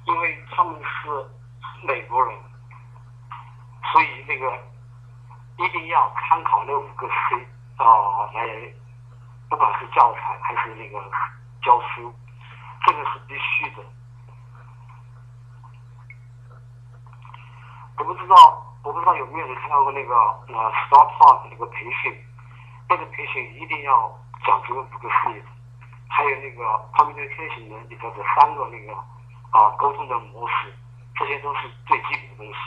因为他们是美国人，所以那个一定要参考那5个 C 来，不管是教材还是那个教书，这个是必须的。我不知道有没有人看到过那个Start Talk 那个培训，那个培训一定要讲这个5个 C， 还有那个 communication 的里头的3个那个沟通的模式，这些都是最基本的东西。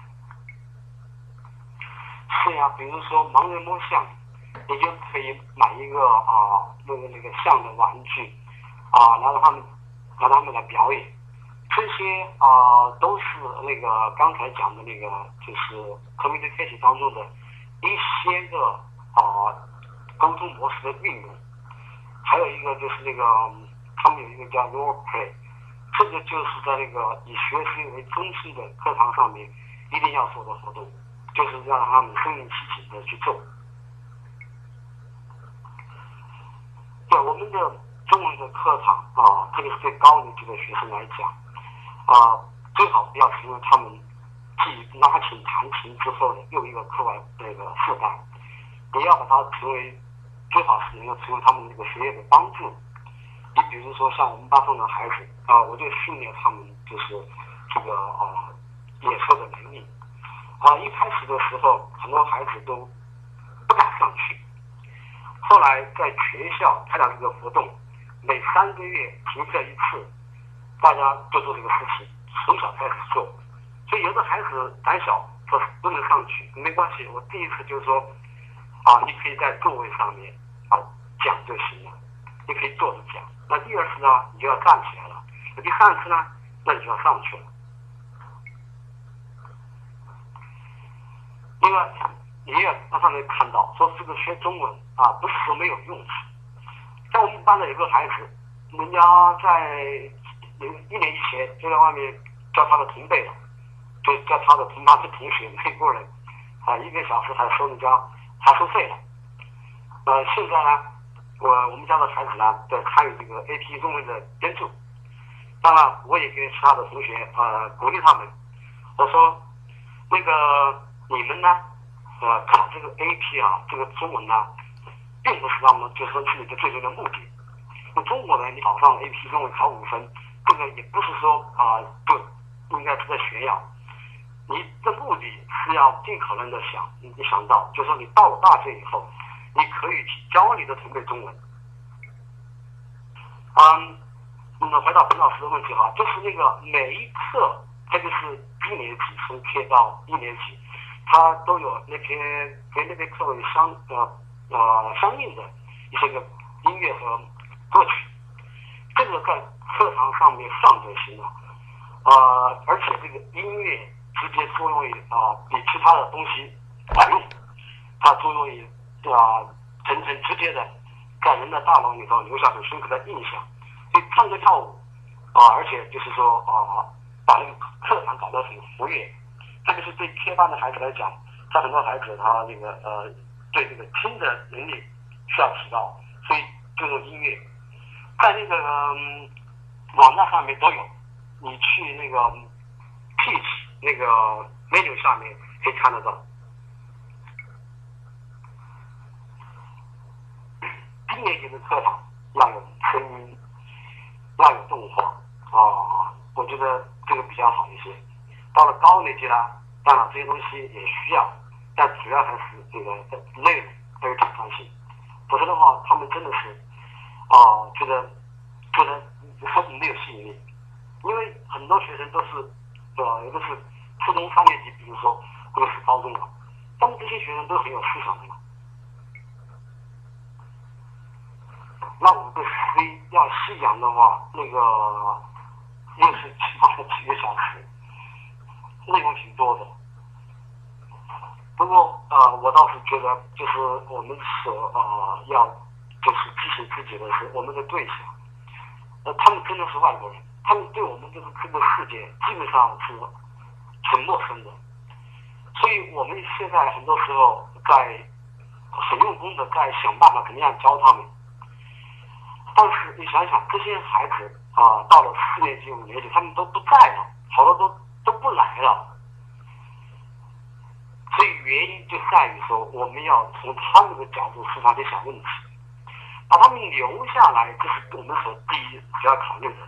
是呀，比如说盲人摸象，你就可以买一个那个象的玩具让他们来表演。这些都是那个刚才讲的那个就是 communication 当中的一些个沟通模式的运用。还有一个就是那个他们有一个叫 role play， 这个就是在那个以学习为中心的课堂上面一定要做的活动，就是让他们身临其境的去做。对我们的中文的课堂特别是对高年级的学生来讲最好不要成为他们继拉琴弹琴之后的又一个课外那个负担，你要把它成为最好是能够成为他们这个学业的帮助。你比如说像我们班上的孩子我就训练他们就是这个演说的能力一开始的时候很多孩子都不敢上去，后来在学校开展这个活动，每3个月停课一次，大家就做这个事情，从小开始做。所以有的孩子胆小说不能上去，没关系，我第一次就是说你可以在座位上面讲就行了，你可以坐着讲。那第2次呢，你就要站起来了。那第3次呢，那你就要上去了。另外，你也让他们看到，说这个学中文不是说没有用处。在我们班的有个孩子，人家在1年以前就在外面教他的同辈了，就教他的同班的同学美国人1个小时还收人家还收费了。现在呢，我们家的孩子呢在参与这个 AP 中文的编著。当然，我也给其他的同学鼓励他们，我说那个你们呢考这个 AP 这个中文呢，并不是他们就是说是你的最终的目的。那中国人你考上 AP 中文考5分，这个也不是说就应该是在炫耀。你的目的是要尽可能的你想到，就是说你到了大学以后，你可以去教你的同辈中文。我们回到彭老师的问题就是那个每一课，特别是1年级从 K 到1年级，它都有跟那篇课文相应的一些个音乐和歌曲，这个在课堂上面上就行了。而且这个音乐直接作用于比其他的东西管用，它作用于很直接的在人的大脑里头留下很深刻的印象。所以唱歌跳舞而且就是说把那个课堂搞得很活跃，特别是对 K 班的孩子来讲，像很多孩子他那个对这个听的能力需要提高，所以就用音乐在那个网站上面都有，你去那个 Teach 那个 menu 下面可以看得到。1年级的课堂要有声音，要有动画我觉得这个比较好一些。到了高年级呢，当然这些东西也需要，但主要还是这个内容还有挑战性。否则的话，他们真的是觉得没有吸引力。因为很多学生都是有的是初中3年级，比如说或者是高中了，他们这些学生都很有思想的嘛。那5个 C 要细讲的话，那个又是起码几个小时，内容挺多的。不过我倒是觉得，就是我们要就是提醒自己的是，我们的对象，他们真的是外国人，他们对我们这个世界基本上是很陌生的，所以我们现在很多时候在很用功的在想办法怎么样教他们。 但是你想想，这些孩子到了4年级、5年级，他们都不在了，好多都不来了。所以原因就在于说，我们要从他们的角度出发去想问题，把他们留下来，这是我们所第一需要考虑的。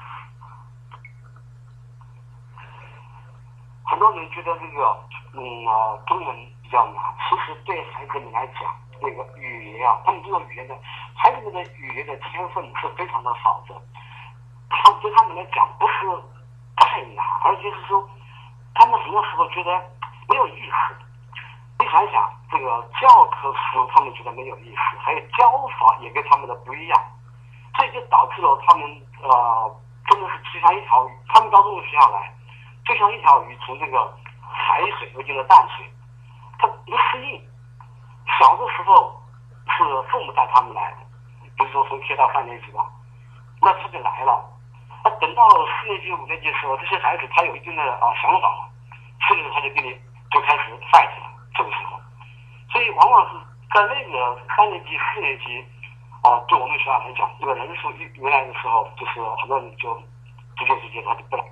很多人觉得这个中文比较难，其实对孩子们来讲，那个语言他们这个语言的孩子们的语言的天分是非常的好的，对他们来讲不是太难，而且是说他们很多时候觉得没有意思。你想想，这个教科书他们觉得没有意思，还有教法也跟他们的不一样，所以就导致了他们真的是就像一条鱼，他们到中国学校来，就像一条鱼从这个海水流进了淡水，他不适应。小的时候是父母带他们来的，比如说从K到3年级吧，那他就来了。等到4年级、5年级的时候，这些孩子他有一定的想法了，这个时候他就跟你就开始 fight 了。这个时候，所以往往是在那个3年级、4年级对我们学校来讲，这个人数原来的时候，就是很多人就直接他就不来。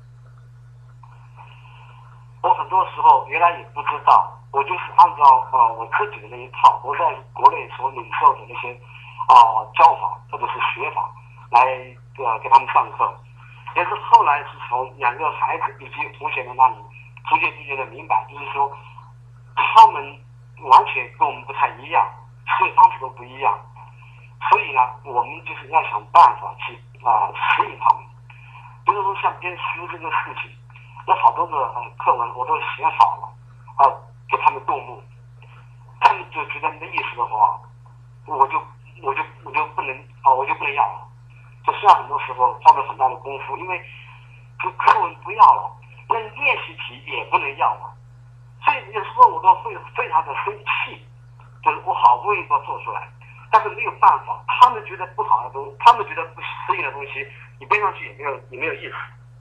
我很多时候原来也不知道，我就是按照我自己的那一套，我在国内所领受的那些教法或者是学法来给他们上课，也是后来是从2个孩子以及同学们那里逐渐的明白，就是说他们完全跟我们不太一样，思维方式都不一样，所以呢，我们就是要想办法去适应他们。比如说像编书这个事情，有好多个课文我都写好了给他们动目，他们就觉得没意思的话，我就不能要了。这虽然很多时候花了很大的功夫，因为这课文不要了，那练习题也不能要了，所以有时候我都会非常的生气，就是我好不容易都做出来，但是没有办法，他们觉得不好的东西，他们觉得不适应的东西，你背上去也没有意思。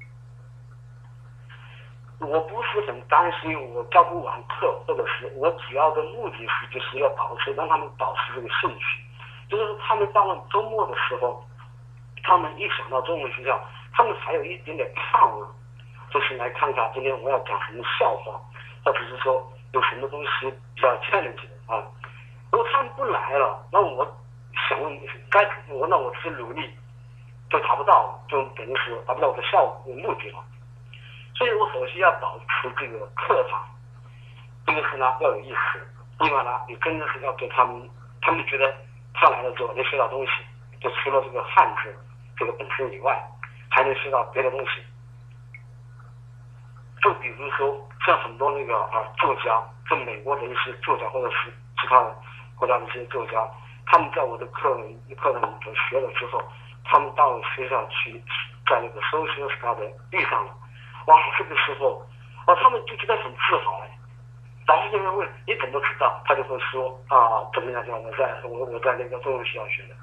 我不是很担心我教不完课，或者是我主要的目的是就是要让他们保持这个兴趣，就是他们到了周末的时候，他们一想到中文学校，他们还有一点点盼望，就是来看看今天我要讲什么笑话，或者是说有什么东西比较 challenge 的如果他们不来了，那我想问那我是努力就达不到，就等于是达不到我的目的了。所以我首先要保持这个课堂，这个是呢要有意思，另外呢你真的是要给他们觉得他来了之后能学到东西，就除了这个汉字这个本身以外，还能学到别的东西。就比如说像很多那个作家，在美国的一些作家或者是其他国家的一些作家，他们在我的课程里头学了之后，他们到学校去，在那个social study遇上了，哇，这个时候他们就觉得很自豪导师就会问你怎么知道，他就会说怎么样讲，我在那个中文学校学的。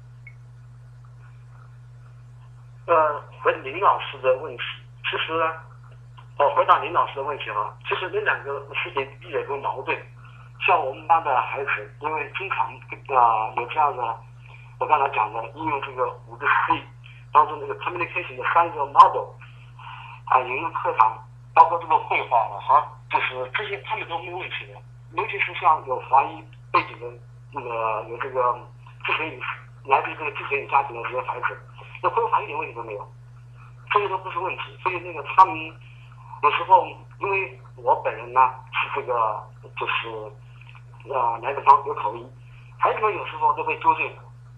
回林老师的问题，其实呢，回答林老师的问题其实那2个事情也有矛盾。像我们班的孩子，因为经常有这样的，我刚才讲的应用这个5个 C 当中那个 communication 的3个 model 有一个课堂，包括这个绘画就是这些他们都没有问题的，尤其是像有华裔背景的有这个来自这个寄宿家庭的这些孩子，那绘画一点问题都没有，这些都不是问题。所以那个他们有时候，因为我本人呢是这个就是南北方有口音，孩子们有时候都会纠正。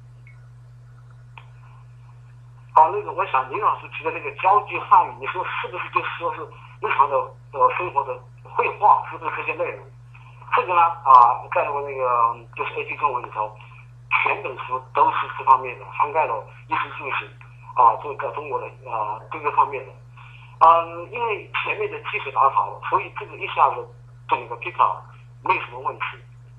那个我想林老师提的那个交际汉语，你说是不是就是说是日常的生活的绘画，是不是这些内容？这个呢在我那个就是 AP 中文里头，全本书都是这方面的，涵盖了衣食住行这个中国的各个方面的。因为前面的基础打好了，所以这个一下子这个 pick up 没有什么问题。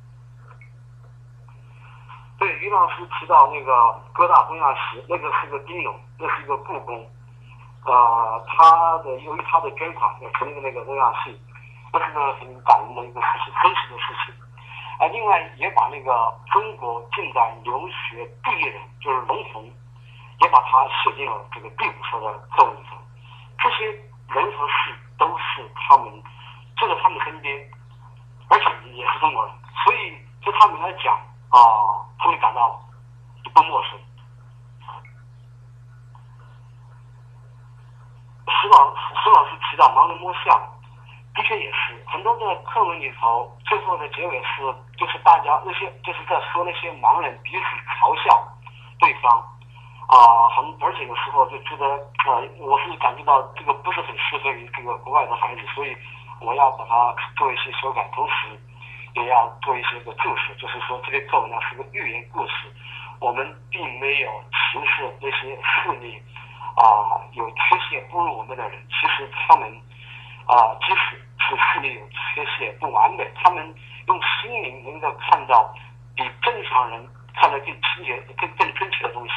对，于老师提到那个哥大东亚系，那个是个丁勇，那是一个故宫，由于他的捐款也成立了那个东亚系，这是个很感人的一个事情，真实的事情。 另外也把那个中国近代留学第一人就是龙鸿，也把他写进了这个第5册的课文里头。这些人和事都是他们就在他们身边，而且也是中国人，所以对他们来讲他们感到不陌生。石老师提到盲人摸象，的确也是很多的课文里头，最后的结尾就是大家那些就是在说那些盲人彼此嘲笑对方而且有时候就觉得我是感觉到这个不是很适合于这个国外的孩子，所以我要把它做一些修改，同时也要做一些个注释，就是说这个课文呢是个寓言故事，我们并没有歧视那些视力有缺陷不如我们的人，其实他们即使是视力有缺陷不完美，他们用心灵能够看到比正常人看得更清洁更真切的东西。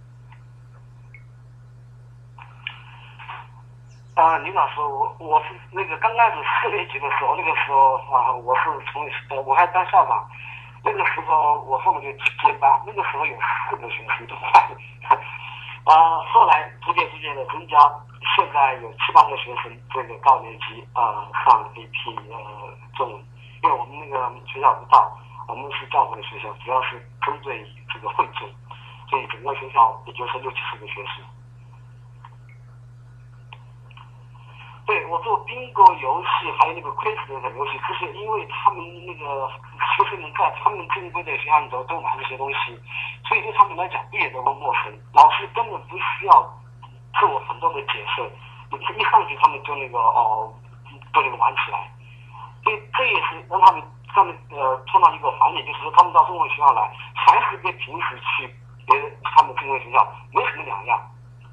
林老师，我是那个刚开始4年级的时候，那个时候我是我还当校长，那个时候我后面就接班，那个时候有4个学生都坏后来逐渐的增加，现在有7、8个学生这个高年级上 AP 中文，因为我们那个学校不大，我们是教会的学校，主要是针对这个会众，所以整个学校也就是60、70个学生。对，我做bingo游戏还有那个 quiz 的游戏，这些因为他们那个学生们在他们正规的学校里头都玩这些东西，所以对他们来讲一点都不陌生。老师根本不需要做很多的解释，一上去他们就那个玩起来。所以这也是让他们创造一个环境，就是说他们到中文学校来，还是跟平时去他们正规学校没什么两样。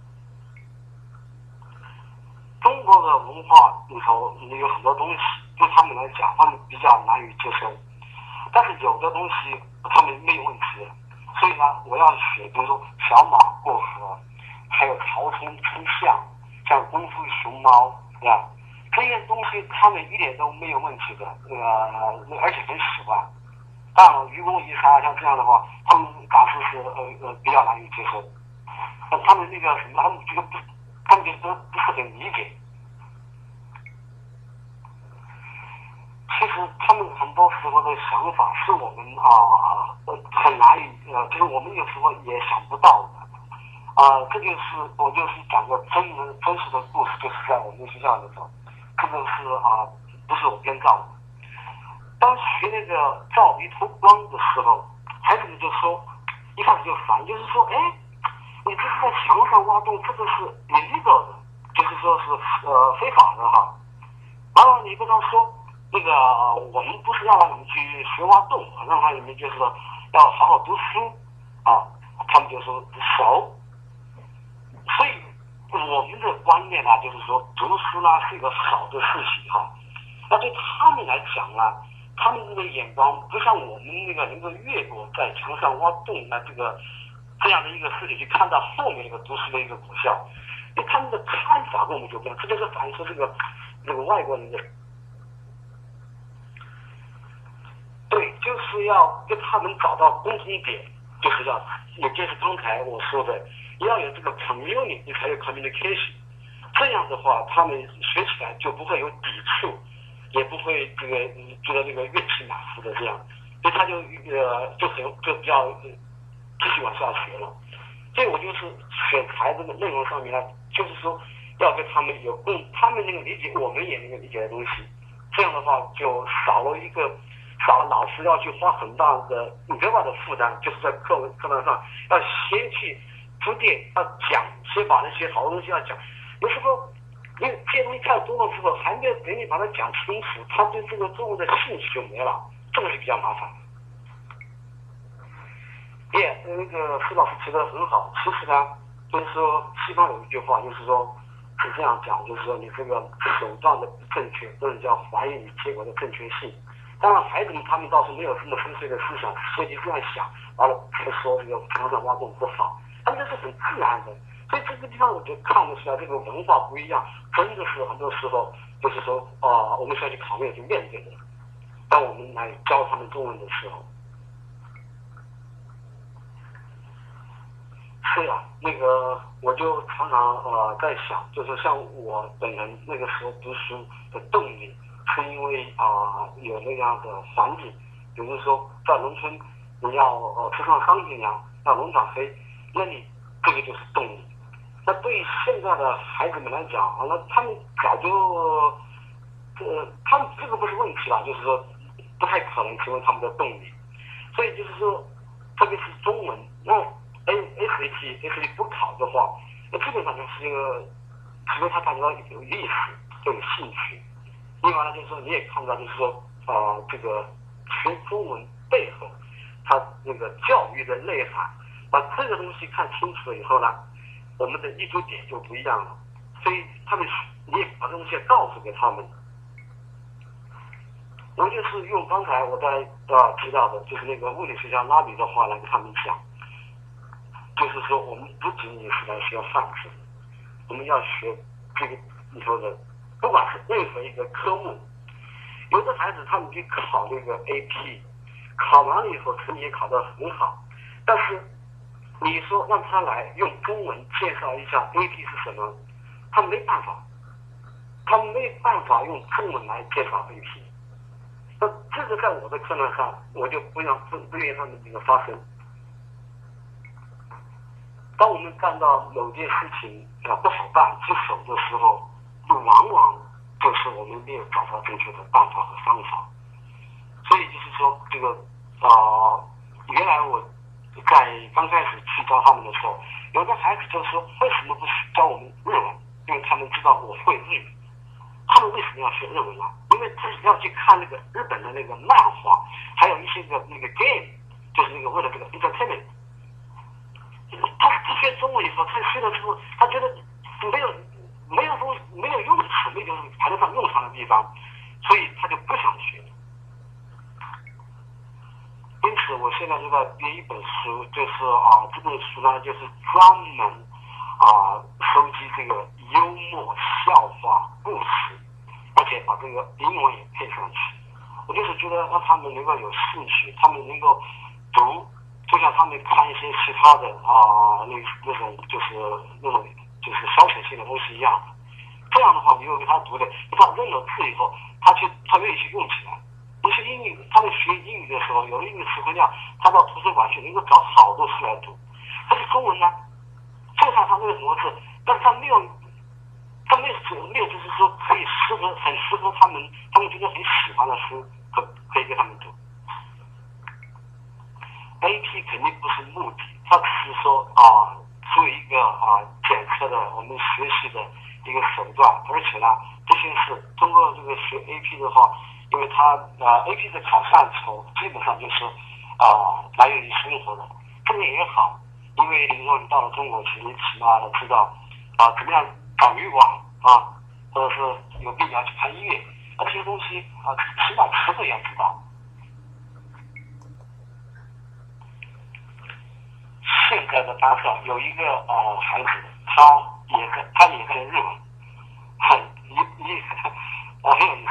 中国的文化里头有很多东西对他们来讲他们比较难以接受，但是有的东西他们没有问题，所以呢我要学比如说小马过河，还有曹冲称象，像功夫熊猫对吧，这些东西他们一点都没有问题的，而且很喜欢。当然愚公移山像这样的话他们当时是比较难以接受，他们那个什么他们这个他们就不是很理解。其实他们很多时候的想法是我们很难以就是我们有时候也想不到的这就是我就是讲个真实的故事，就是在我们学校里头，这个是不是我编造的。当学那个照离透光的时候，孩子们就说一开始就烦，就是说你这是在墙上挖洞，这个是 illegal 的，就是说是非法的哈。然后你跟他说那个我们不是要让你们去学挖洞，让你们就是说要好好读书他们就说熟。所以我们的观念呢，就是说读书呢是一个好的事情哈。那对他们来讲呢，他们的眼光不像我们那个能够越过在墙上挖洞这样的一个事情去看到后面那个读书的一个果效，因为他们的看法跟我们就不一样，这就是反映出这个外国人的。对，就是要跟他们找到共同点，就是也就是刚才我说的，要有这个 community 才有 communication， 这样的话他们学起来就不会有抵触，也不会觉得这个怨气满腹的这样，所以他就比较继续往下学了。所以我就是选材这个内容上面呢，就是说要跟他们他们能够理解，我们也能够理解的东西，这样的话就少了老师要去花很大的额外的负担，就是在课堂上要先去铺垫，要讲，先把那些好的东西要讲。有时候因为这些东西太多了之后，还没有等你把它讲清楚，他对这个中文的兴趣就没了，这个是比较麻烦。那个施老师提的很好，其实呢，就是说西方有一句话，就是说是这样讲，就是说你这个手段的不正确，或者叫怀疑你结果的正确性。当然孩子们他们倒是没有这么深邃的思想，所以就这样想，完了才说这个墙上挖洞不好，他们这是很自然的。所以这个地方我就看得出来，这个文化不一样，真的是很多时候就是说我们需要去考虑去面对的。 当我们来教他们中文的时候。是呀，我就常常在想，就是像我本人那个时候读书的动力，是因为有那样的环境，比如说在农村，你要吃上桑田粮，要农场飞，那你这个就是动力。那对于现在的孩子们来讲那他们早就他们这个不是问题了，就是说不太可能成为他们的动力。所以就是说，特别是中文，那SAT 不考的话，那基本上就是一个，除非他感觉到有意思、有兴趣。另外呢，就是说你也看到，就是说这个学中文背后，它那个教育的内涵，把这个东西看清楚了以后呢，我们的立足点就不一样了。所以你也把这东西告诉给他们。我就是用刚才我在提到的，就是那个物理学家拉比的话来跟他们讲，就是说我们不仅仅是来学范式，我们要学这个你说的，不管是任何一个科目，有的孩子他们去考这个 AP， 考完了以后成绩也考得很好，但是你说让他来用中文介绍一下 AP 是什么，他没办法，他没办法用中文来介绍 AP。那这个在我的课堂上，我就不愿意他们这个发生。当我们干到某件事情不好办棘手的时候，就往往就是我们没有找到正确的办法和方法。所以就是说，这个原来我在刚开始去教他们的时候，有的孩子就说为什么不教我们日文？因为他们知道我会日语。他们为什么要学日文呢？因为他要去看那个日本的那个漫画，还有一些那个 game， 就是那个为了这个 entertainment。他学中文以后，他学了之后，他觉得没有用处，没有排得上用场的地方，所以他就不想学。因此，我现在就在编一本书，就是这本书呢，就是专门收集这个幽默笑话故事，而且把这个英文也配上去。我就是觉得让他们能够有兴趣，他们能够读，就像他们看一些其他的那种就是消遣性的东西一样。这样的话，你又给他读的，他认了字以后，他愿意去用起来。尤其英语，他们学英语的时候，有了英语词汇量，他到图书馆去能够找好多书来读。但是中文呢，就算他那个什么字，但是他没有，就是说很适合他们觉得很喜欢的书，可以给他们读。AP 肯定不是目的，它只是说作为一个检测的我们学习的一个手段，而且呢，这些是通过这个学 AP 的话，因为它AP 的考范畴基本上就是来源于生活的，这个也好，因为如果你到了中国去，你起码的知道怎么样找旅馆或者是有必要去看医院，这些东西起码词汇要知道。现在的班上有一个孩子，他也在日文，很有意思。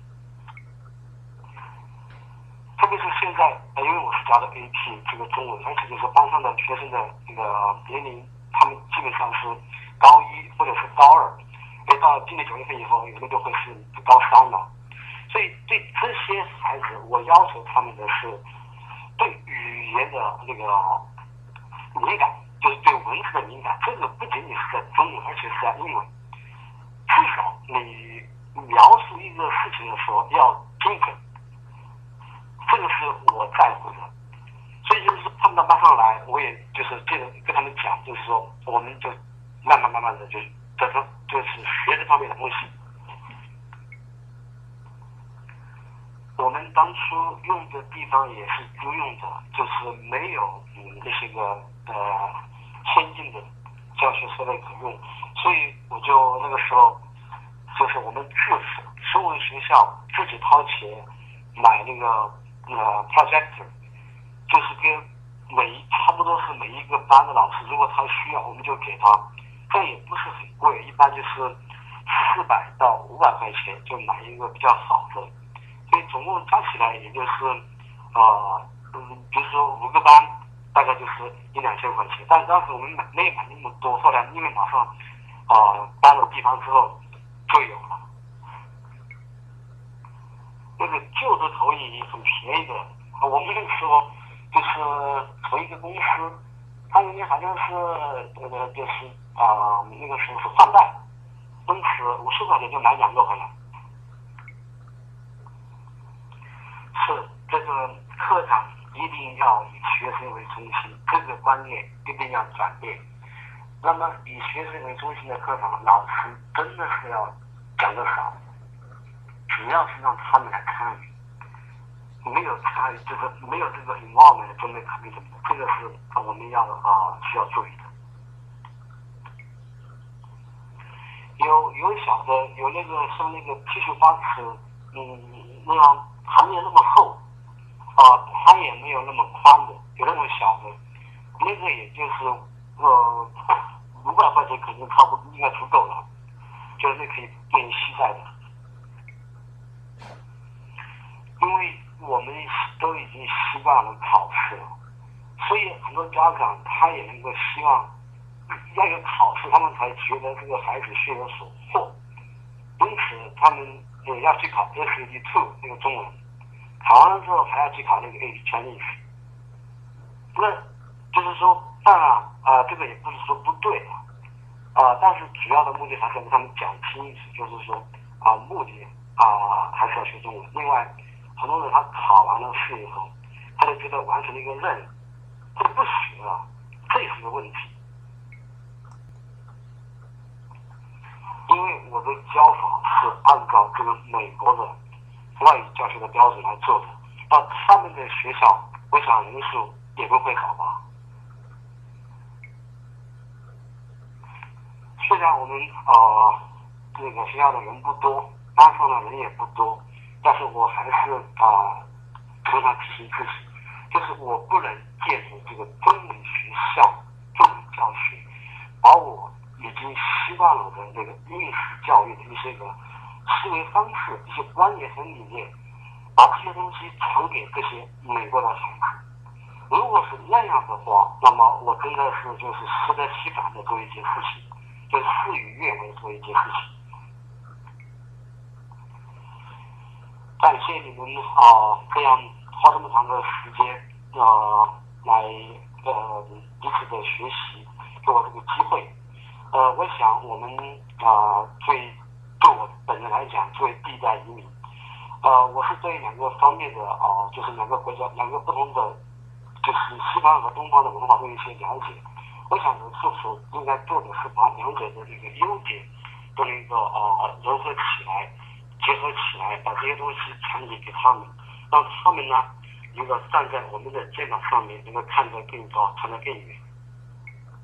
特别是现在，因为我是教的 AP 这个中文，而且就是班上的学生的这个年龄，他们基本上是高一或者是高二，因为到今年9月份以后，有的就会是高3了。所以对这些孩子，我要求他们的是对语言的那个敏感，就是对文字的敏感。这个不仅仅是在中文，而且是在英文。至少你描述一个事情的时候要精准，这个是我在乎的。所以就是他们到班上来，我也就是接着跟他们讲，就是说我们就慢慢的就是学这方面的东西。我们当初用的地方也是租用的，就是没有那些个先进的教学设备可用，所以我就那个时候就是我们中文学校自己掏钱买那个projector， 就是跟差不多是每一个班的老师，如果他需要，我们就给他，这也不是很贵，一般就是400到500块钱就买一个比较好的所以总共加起来也就是比如说5个班，大概就是1-2千块钱。但是当时我们没有买那么多，后来因为马上搬了地方之后就有了。那个旧的投影很便宜的，我们那个时候就是从一个公司，他那边好像是就是那个时候是换代，奔驰50块钱就买2个回来。是这个课堂一定要以学生为中心，这个观念一定要转变。那么以学生为中心的课堂，老师真的是要讲得少，主要是让他们来参与。没有参与，就是没有这个 involvement 就没考虑什么，这个是我们要需要注意的。有小的，有那个像那个78尺，那样还没有那么厚，它也没有那么宽的，有那种小的，那个也就是500块钱肯定差不多应该足够了，就是那可以便于携带的。因为我们都已经习惯了考试了，所以很多家长他也能够希望要有考试，他们才觉得这个孩子学有所获。因此他们也要去考 SAT2 那个中文，考完了之后还要去考那个 Chinese。那就是说，当然这个也不是说不对但是主要的目的还是跟他们讲清楚，就是说目的还是要学中文。另外，很多人他考完了试以后，他就觉得完成了一个任务，他就不学了，这也是个问题。因为我的教法是按照这个美国的外语教学的标准来做的，他们的学校我想人数也不会少吧。虽然我们这个学校的人不多，班上的人也不多，但是我还是常常提醒自己，就是我不能借助这个中文学校、中文教学，把我已经习惯了的那个应试教育的一些个思维方式、一些观念和理念，把这些东西传给这些美国的孩子。如果是那样的话，那么我真的是就是适得其反的做一件事情，就事与愿违做一件事情。感谢你们这样花这么长的时间来彼此的学习，给我这个机会。我想我们对我本人来讲，作为第一代移民，我是对2个方面的就是2个国家、2个不同的，就是西方和东方的文化都有一些了解。我想我所应该做的是把2者的这个优点都能够融合起来。结合起来，把这些东西传递给他们，让他们呢能够站在我们的肩膀上面，能够看得更高，看得更远。